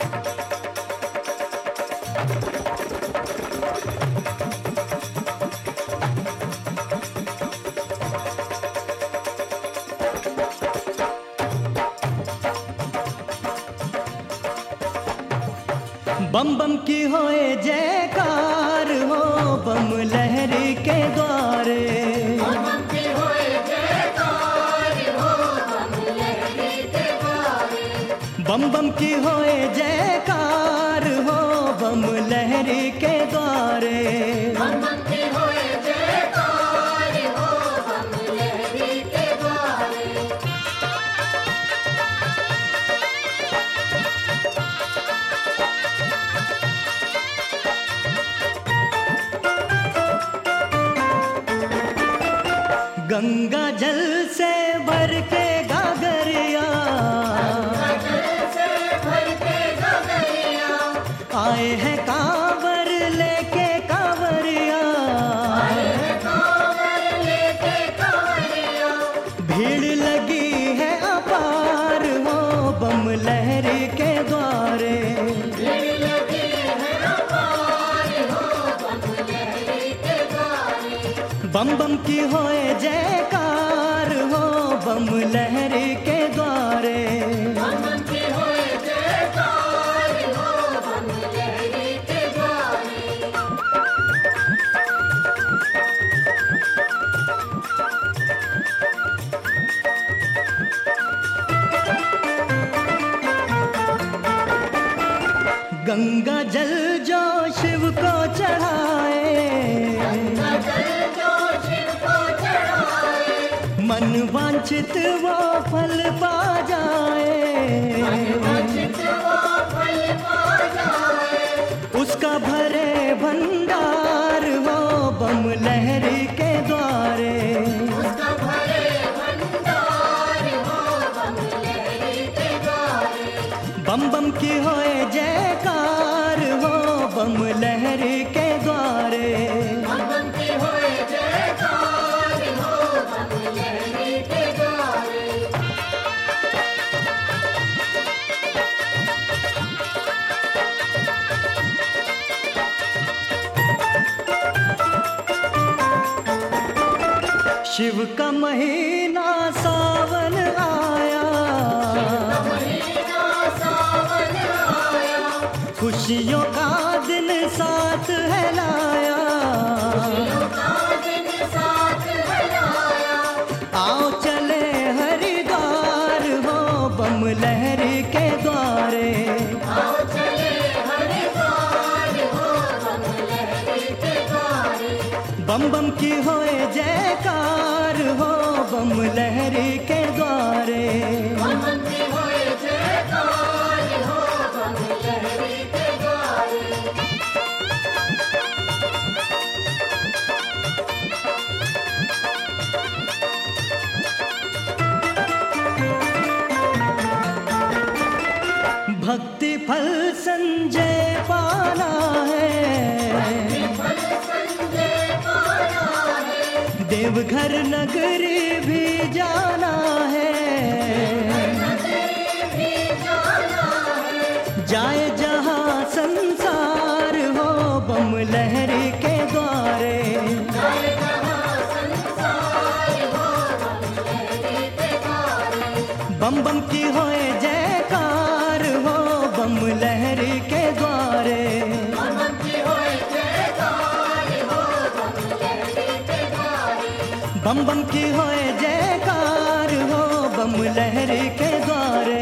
बम बम की होए जयकार हो बम लहरी के द्वारे। बम बम की होए जयकार हो बम लहरी के द्वारे। बम बम की होए जयकार हो बम लहरी के द्वारे। बम बम की होए जयकार हो बम लहरी के द्वारे। गंगा जल से भर के गागरिया, आए हैं कांवर लेके कांवरिया। भीड़ लगी है अपार हो बम लहरी के द्वारे। बम बम की होए जयकार हो बम लहरी के द्वारे। बम बम की होए जयकार हो बम लहरी के द्वारे। गंगा जल जो शिव को चढ़ाए, मन वांछित वो फल पा जाए। उसका भरे भंडार हो बम लहरी के द्वारे। बम बम की होए जयकार हो बम लहरी के द्वारे। बम बम की होए जयकार हो बम लहरी के द्वारे। शिव का महीना सावन आया, खुशियों का दिन साथ है लाया। आओ चले हरिद्वार हो बम लहरी के द्वारे। बम बम की होए जयकार हो बम लहरी के द्वारे। बम बम की होए जयकार हो बम लहरी के द्वारे। भक्ति फल संजय पाना है, देवघर नगरी भी जाना है। जाए जहाँ संसार हो बम लहरी के द्वारे। बम बम की होए जयकार हो बम लहरी के द्वारे। बम बम की होए जयकार हो बम लहरी के द्वारे।